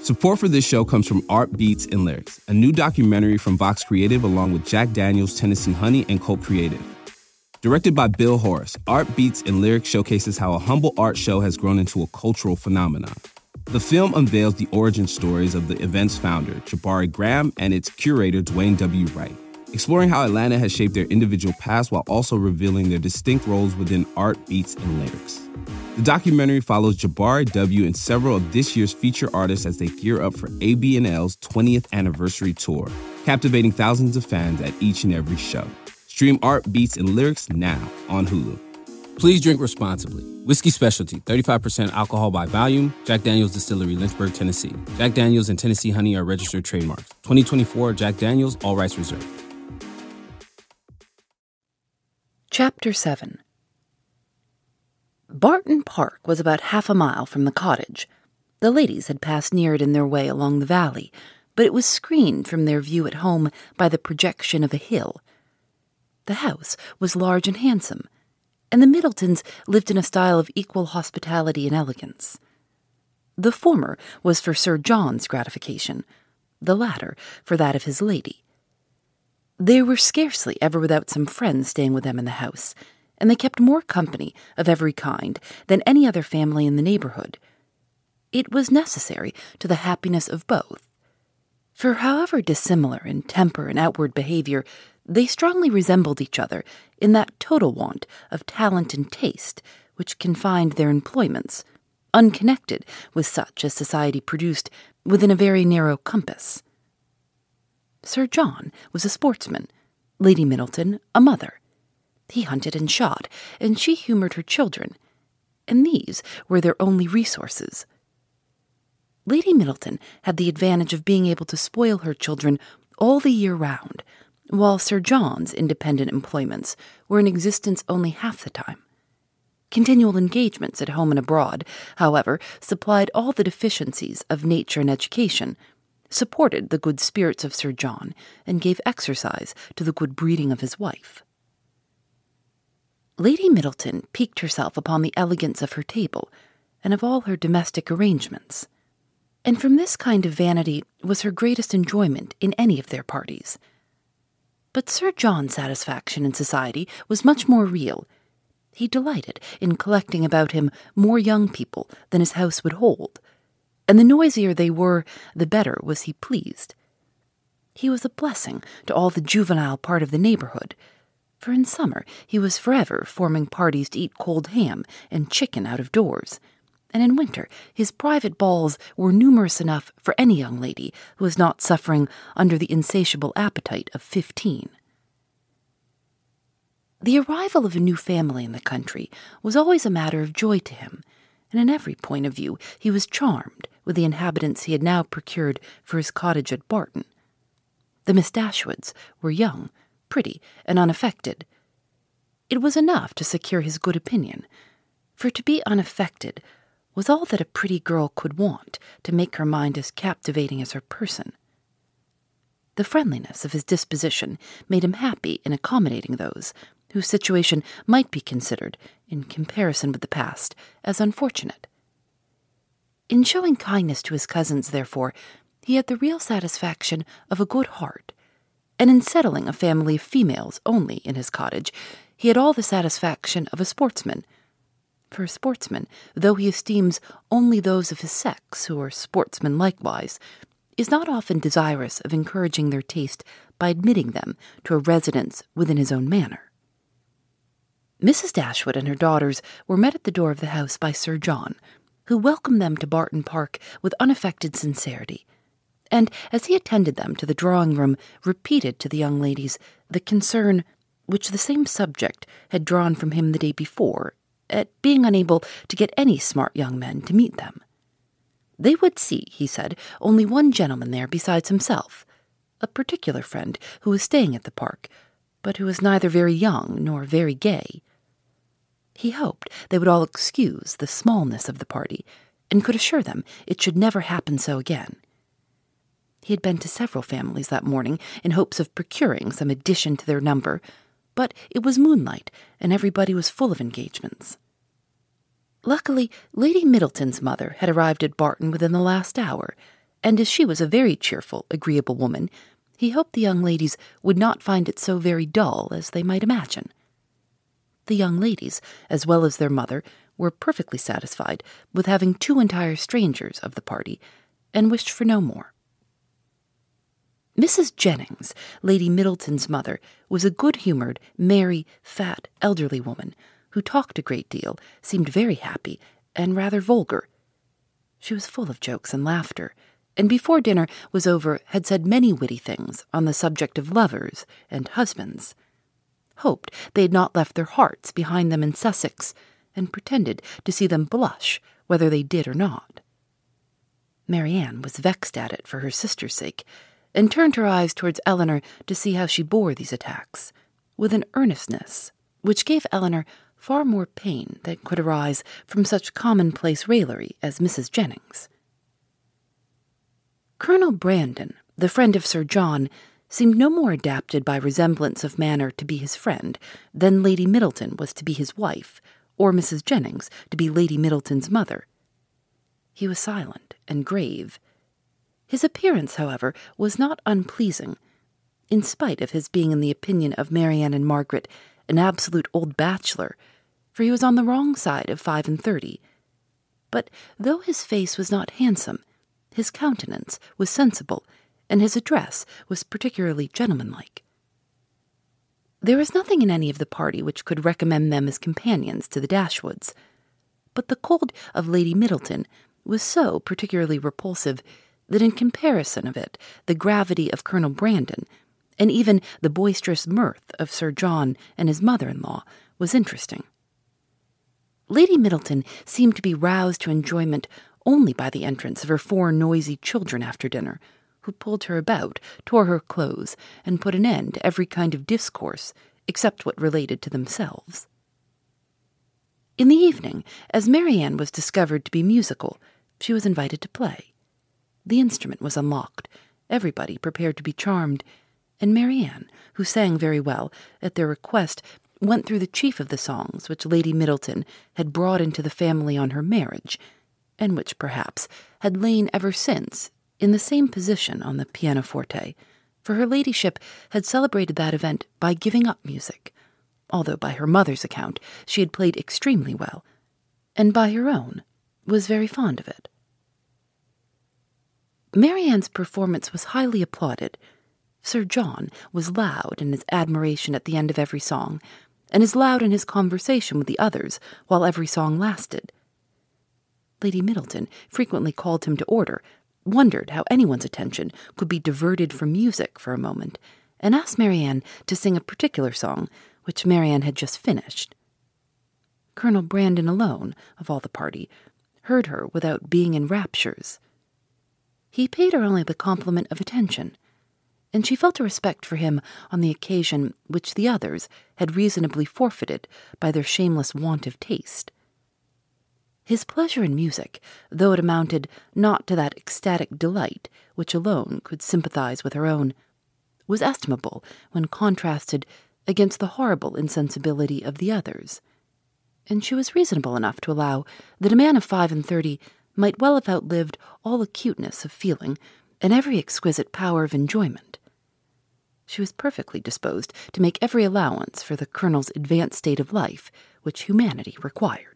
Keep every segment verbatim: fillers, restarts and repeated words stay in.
Support for this show comes from Art Beats and Lyrics, a new documentary from Vox Creative along with Jack Daniels, Tennessee Honey, and Cult Creative. Directed by Bill Horace, Art Beats and Lyrics showcases how a humble art show has grown into a cultural phenomenon. The film unveils the origin stories of the event's founder, Jabari Graham, and its curator, Dwayne W. Wright, exploring how Atlanta has shaped their individual paths while also revealing their distinct roles within Art Beats and Lyrics. The documentary follows Jabari W. and several of this year's feature artists as they gear up for A B N L's twentieth anniversary tour, captivating thousands of fans at each and every show. Stream Art Beats and Lyrics now on Hulu. Please drink responsibly. Whiskey Specialty, thirty-five percent alcohol by volume. Jack Daniels Distillery, Lynchburg, Tennessee. Jack Daniels and Tennessee Honey are registered trademarks. twenty twenty-four Jack Daniels, all rights reserved. Chapter seven. Barton Park was about half a mile from the cottage. The ladies had passed near it in their way along the valley, but it was screened from their view at home by the projection of a hill. The house was large and handsome, and the Middletons lived in a style of equal hospitality and elegance. The former was for Sir John's gratification, the latter for that of his lady. They were scarcely ever without some friends staying with them in the house, and they kept more company of every kind than any other family in the neighborhood. It was necessary to the happiness of both, for however dissimilar in temper and outward behavior, they strongly resembled each other in that total want of talent and taste which confined their employments, unconnected with such as society produced within a very narrow compass. Sir John was a sportsman, Lady Middleton a mother. He hunted and shot, and she humored her children, and these were their only resources. Lady Middleton had the advantage of being able to spoil her children all the year round, while Sir John's independent employments were in existence only half the time. Continual engagements at home and abroad, however, supplied all the deficiencies of nature and education, supported the good spirits of Sir John, and gave exercise to the good breeding of his wife. Lady Middleton piqued herself upon the elegance of her table and of all her domestic arrangements, and from this kind of vanity was her greatest enjoyment in any of their parties. But Sir John's satisfaction in society was much more real. He delighted in collecting about him more young people than his house would hold, and the noisier they were, the better was he pleased. He was a blessing to all the juvenile part of the neighborhood, for in summer he was forever forming parties to eat cold ham and chicken out of doors, and in winter his private balls were numerous enough for any young lady who was not suffering under the insatiable appetite of fifteen. The arrival of a new family in the country was always a matter of joy to him, and in every point of view he was charmed with the inhabitants he had now procured for his cottage at Barton. The Miss Dashwoods were young, pretty, and unaffected. It was enough to secure his good opinion, for to be unaffected was all that a pretty girl could want to make her mind as captivating as her person. The friendliness of his disposition made him happy in accommodating those whose situation might be considered, in comparison with the past, as unfortunate. In showing kindness to his cousins, therefore, he had the real satisfaction of a good heart, and in settling a family of females only in his cottage, he had all the satisfaction of a sportsman. For a sportsman, though he esteems only those of his sex who are sportsmen likewise, is not often desirous of encouraging their taste by admitting them to a residence within his own manor. Missus Dashwood and her daughters were met at the door of the house by Sir John, who welcomed them to Barton Park with unaffected sincerity, and, as he attended them to the drawing-room, repeated to the young ladies the concern which the same subject had drawn from him the day before at being unable to get any smart young men to meet them. They would see, he said, only one gentleman there besides himself, a particular friend who was staying at the park, but who was neither very young nor very gay. He hoped they would all excuse the smallness of the party, and could assure them it should never happen so again. He had been to several families that morning in hopes of procuring some addition to their number, but it was moonlight, and everybody was full of engagements. Luckily, Lady Middleton's mother had arrived at Barton within the last hour, and as she was a very cheerful, agreeable woman, he hoped the young ladies would not find it so very dull as they might imagine. The young ladies, as well as their mother, were perfectly satisfied with having two entire strangers of the party, and wished for no more. Missus Jennings, Lady Middleton's mother, was a good-humoured, merry, fat, elderly woman who talked a great deal, seemed very happy, and rather vulgar. She was full of jokes and laughter, and before dinner was over had said many witty things on the subject of lovers and husbands, hoped they had not left their hearts behind them in Sussex, and pretended to see them blush whether they did or not. Marianne was vexed at it for her sister's sake, and turned her eyes towards Elinor to see how she bore these attacks, with an earnestness which gave Elinor far more pain than could arise from such commonplace raillery as Missus Jennings. Colonel Brandon, the friend of Sir John, seemed no more adapted by resemblance of manner to be his friend than Lady Middleton was to be his wife, or Missus Jennings to be Lady Middleton's mother. He was silent and grave. His appearance, however, was not unpleasing, in spite of his being in the opinion of Marianne and Margaret an absolute old bachelor, for he was on the wrong side of five and thirty. But though his face was not handsome, his countenance was sensible, and his address was particularly gentlemanlike. There was nothing in any of the party which could recommend them as companions to the Dashwoods, but the cold of Lady Middleton was so particularly repulsive that in comparison of it the gravity of Colonel Brandon, and even the boisterous mirth of Sir John and his mother-in-law, was interesting. Lady Middleton seemed to be roused to enjoyment only by the entrance of her four noisy children after dinner, who pulled her about, tore her clothes, and put an end to every kind of discourse, except what related to themselves. In the evening, as Marianne was discovered to be musical, she was invited to play. The instrument was unlocked, everybody prepared to be charmed, and Marianne, who sang very well, at their request, went through the chief of the songs which Lady Middleton had brought into the family on her marriage, and which, perhaps, had lain ever since in the same position on the pianoforte, for her ladyship had celebrated that event by giving up music, although by her mother's account she had played extremely well, and by her own was very fond of it. Marianne's performance was highly applauded. Sir John was loud in his admiration at the end of every song, and as loud in his conversation with the others while every song lasted. Lady Middleton frequently called him to order, wondered how anyone's attention could be diverted from music for a moment, and asked Marianne to sing a particular song, which Marianne had just finished. Colonel Brandon alone, of all the party, heard her without being in raptures. He paid her only the compliment of attention, and she felt a respect for him on the occasion which the others had reasonably forfeited by their shameless want of taste. His pleasure in music, though it amounted not to that ecstatic delight which alone could sympathize with her own, was estimable when contrasted against the horrible insensibility of the others, and she was reasonable enough to allow that a man of five and thirty might well have outlived all acuteness of feeling and every exquisite power of enjoyment. She was perfectly disposed to make every allowance for the colonel's advanced state of life which humanity required.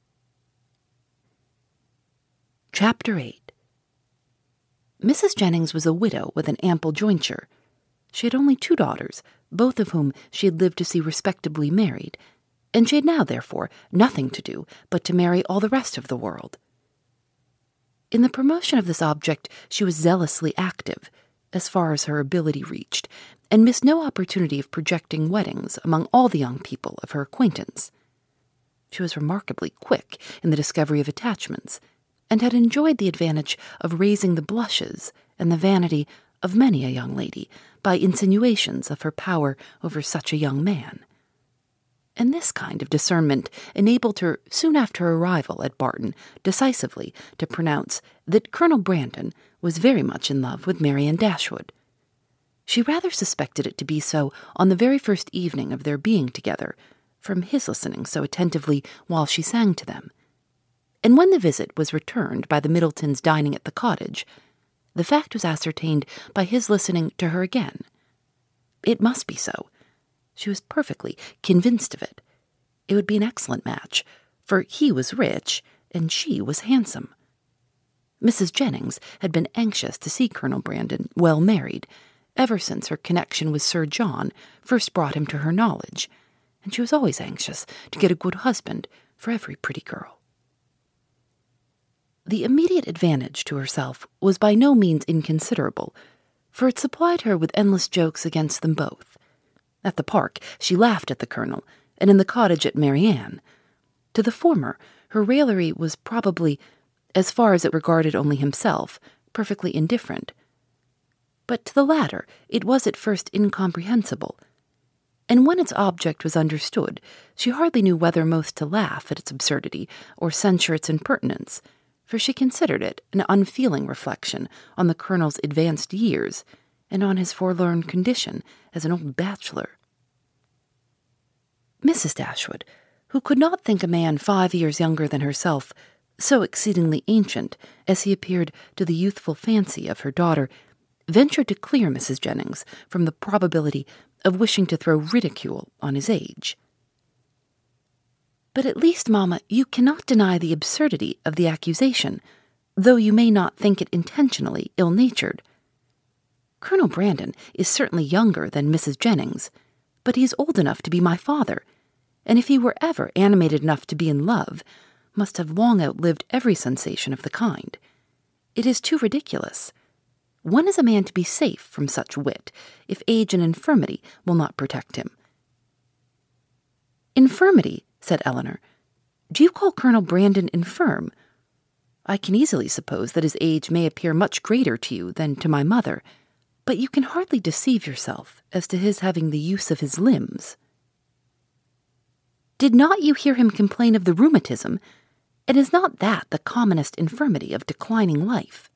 Chapter eight. Missus Jennings was a widow with an ample jointure. She had only two daughters, both of whom she had lived to see respectably married, and she had now, therefore, nothing to do but to marry all the rest of the world. In the promotion of this object she was zealously active, as far as her ability reached, and missed no opportunity of projecting weddings among all the young people of her acquaintance. She was remarkably quick in the discovery of attachments, and had enjoyed the advantage of raising the blushes and the vanity of many a young lady by insinuations of her power over such a young man. And this kind of discernment enabled her, soon after her arrival at Barton, decisively to pronounce that Colonel Brandon was very much in love with Marianne Dashwood. She rather suspected it to be so on the very first evening of their being together, from his listening so attentively while she sang to them. And when the visit was returned by the Middletons dining at the cottage, The fact was ascertained by his listening to her again. It must be so. She was perfectly convinced of it. It would be an excellent match, for he was rich and she was handsome. Missus Jennings had been anxious to see Colonel Brandon well married, ever since her connection with Sir John first brought him to her knowledge, and she was always anxious to get a good husband for every pretty girl. The immediate advantage to herself was by no means inconsiderable, for it supplied her with endless jokes against them both. At the park, she laughed at the Colonel, and in the cottage at Marianne. To the former, her raillery was probably, as far as it regarded only himself, perfectly indifferent. But to the latter, it was at first incomprehensible, and when its object was understood, she hardly knew whether most to laugh at its absurdity or censure its impertinence, for she considered it an unfeeling reflection on the Colonel's advanced years and on his forlorn condition as an old bachelor. Missus Dashwood, who could not think a man five years younger than herself so exceedingly ancient as he appeared to the youthful fancy of her daughter, ventured to clear Missus Jennings from the probability of wishing to throw ridicule on his age. "But at least, Mamma, you cannot deny the absurdity of the accusation, though you may not think it intentionally ill-natured. Colonel Brandon is certainly younger than Missus Jennings, but he is old enough to be my father, and if he were ever animated enough to be in love, must have long outlived every sensation of the kind. It is too ridiculous. When is a man to be safe from such wit, if age and infirmity will not protect him?" "Infirmity," said Elinor. "Do you call Colonel Brandon infirm? I can easily suppose that his age may appear much greater to you than to my mother, but you can hardly deceive yourself as to his having the use of his limbs." "Did not you hear him complain of the rheumatism? And is not that the commonest infirmity of declining life?"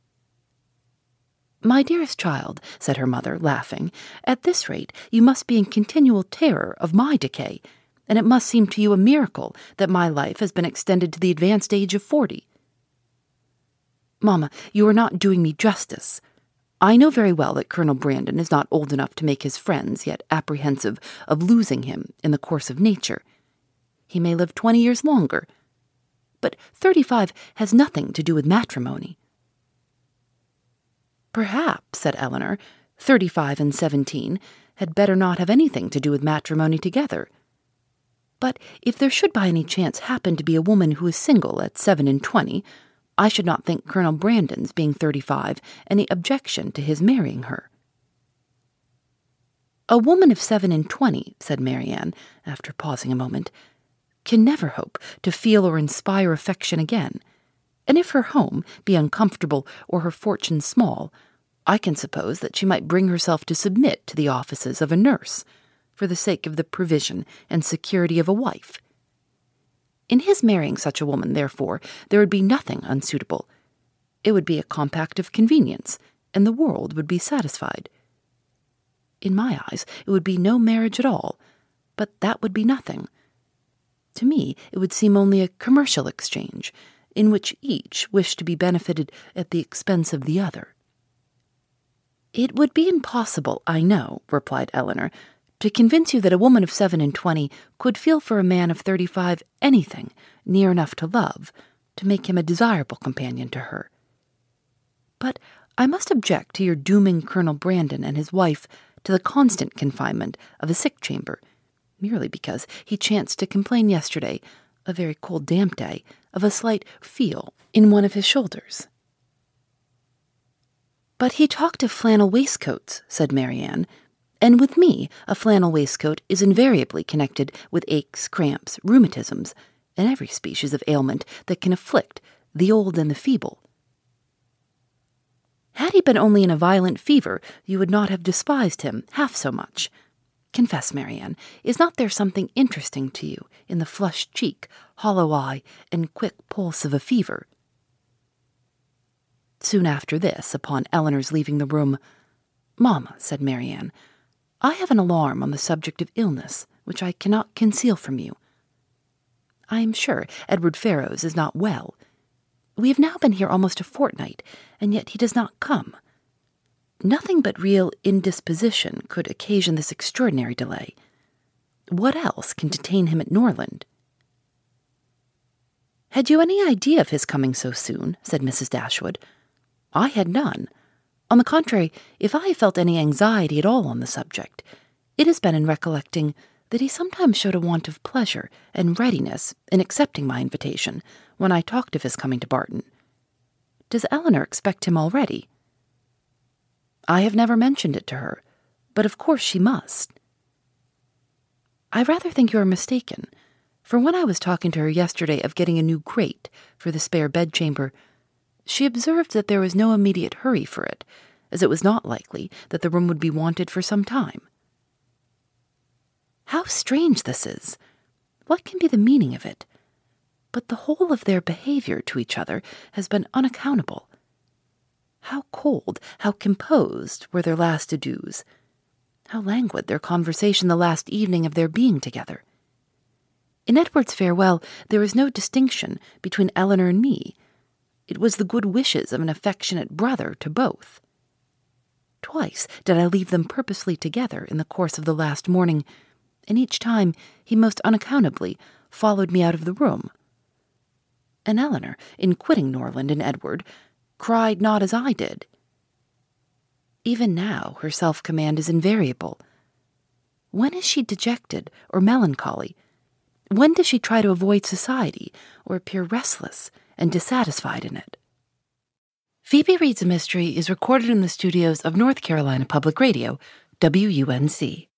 "My dearest child," said her mother, laughing, "at this rate you must be in continual terror of my decay, and it must seem to you a miracle that my life has been extended to the advanced age of forty." "Mamma, you are not doing me justice. I know very well that Colonel Brandon is not old enough to make his friends yet apprehensive of losing him in the course of nature. He may live twenty years longer, but thirty-five has nothing to do with matrimony." "Perhaps," said Elinor, "thirty-five and seventeen had better not have anything to do with matrimony together. But if there should by any chance happen to be a woman who is single at seven and twenty, I should not think Colonel Brandon's being thirty-five any objection to his marrying her." "A woman of seven and twenty," said Marianne, after pausing a moment, "can never hope to feel or inspire affection again, and if her home be uncomfortable or her fortune small, I can suppose that she might bring herself to submit to the offices of a nurse, for the sake of the provision and security of a wife. In his marrying such a woman, therefore, there would be nothing unsuitable. It would be a compact of convenience, and the world would be satisfied. In my eyes, it would be no marriage at all, but that would be nothing. To me, it would seem only a commercial exchange, in which each wished to be benefited at the expense of the other." "It would be impossible, I know," replied Elinor, "to convince you that a woman of seven and twenty could feel for a man of thirty-five anything near enough to love, to make him a desirable companion to her. But I must object to your dooming Colonel Brandon and his wife to the constant confinement of a sick chamber, merely because he chanced to complain yesterday, a very cold damp day, of a slight feel in one of his shoulders." "But he talked of flannel waistcoats," said Marianne, "and with me a flannel waistcoat is invariably connected with aches, cramps, rheumatisms, and every species of ailment that can afflict the old and the feeble." "Had he been only in a violent fever, you would not have despised him half so much. Confess, Marianne, is not there something interesting to you in the flushed cheek, hollow eye, and quick pulse of a fever?" Soon after this, upon Elinor's leaving the room, "Mamma," said Marianne, "I have an alarm on the subject of illness, which I cannot conceal from you. I am sure Edward Ferrars is not well. We have now been here almost a fortnight, and yet he does not come. Nothing but real indisposition could occasion this extraordinary delay. What else can detain him at Norland?" "Had you any idea of his coming so soon?" said Missus Dashwood. "I had none. On the contrary, if I have felt any anxiety at all on the subject, it has been in recollecting that he sometimes showed a want of pleasure and readiness in accepting my invitation when I talked of his coming to Barton. Does Elinor expect him already?" "I have never mentioned it to her, but of course she must." "I rather think you are mistaken, for when I was talking to her yesterday of getting a new grate for the spare bedchamber, she observed that there was no immediate hurry for it, as it was not likely that the room would be wanted for some time." "How strange this is! What can be the meaning of it? But the whole of their behavior to each other has been unaccountable. How cold, how composed were their last adieus! How languid their conversation the last evening of their being together! In Edward's farewell there was no distinction between Elinor and me. It was the good wishes of an affectionate brother to both. Twice did I leave them purposely together in the course of the last morning, and each time he most unaccountably followed me out of the room. And Elinor, in quitting Norland and Edward, cried not as I did. Even now her self-command is invariable. When is she dejected or melancholy? When does she try to avoid society or appear restless and dissatisfied in it? Phoebe Reads a Mystery is recorded in the studios of North Carolina Public Radio, W U N C.